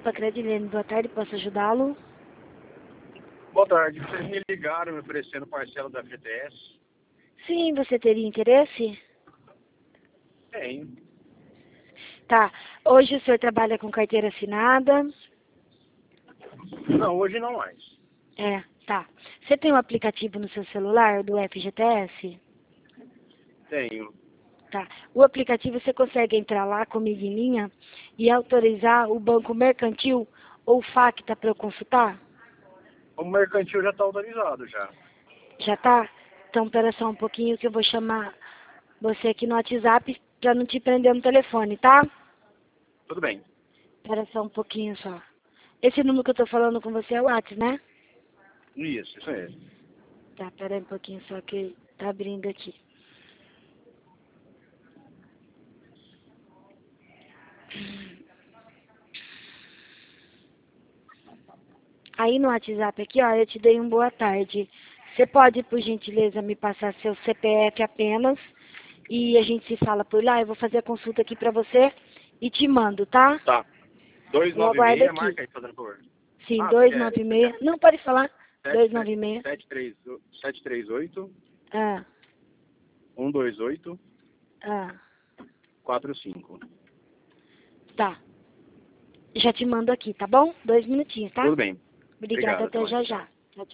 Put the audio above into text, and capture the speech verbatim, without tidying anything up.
Copa Credilene, boa tarde, posso ajudá-lo? Boa tarde, vocês me ligaram me oferecendo parcela da F G T S? Sim, você teria interesse? Tem. Tá, hoje o senhor trabalha com carteira assinada? Não, hoje não mais. É, tá. Você tem um aplicativo no seu celular do F G T S? Tenho. Tá. O aplicativo você consegue entrar lá comigo em linha e autorizar o Banco Mercantil ou Facta para eu consultar? O mercantil já está autorizado já. Já tá? Então, espera só um pouquinho que eu vou chamar você aqui no WhatsApp para não te prender no telefone, tá? Tudo bem. Espera só um pouquinho só. Esse número que eu tô falando com você é o WhatsApp, né? Isso, isso mesmo. Tá, espera aí um pouquinho só que tá abrindo aqui. Aí no WhatsApp aqui, ó, eu te dei um boa tarde. Você pode, por gentileza, me passar seu C P F apenas e a gente se fala por lá. Eu vou fazer a consulta aqui pra você e te mando, tá? Tá. Eu aguardo duzentos e noventa e seis, aqui. marca aí, fazendo favor. Sim, Ah, você quer, você duzentos e noventa e seis. quer Não, pode falar. sete duzentos e noventa e seis. sete três oito, Ah, um dois oito, ah, quatro cinco. tá. Já te mando aqui, tá bom? Dois minutinhos, tá? Tudo bem. Obrigada, Obrigado, até até mais. já já.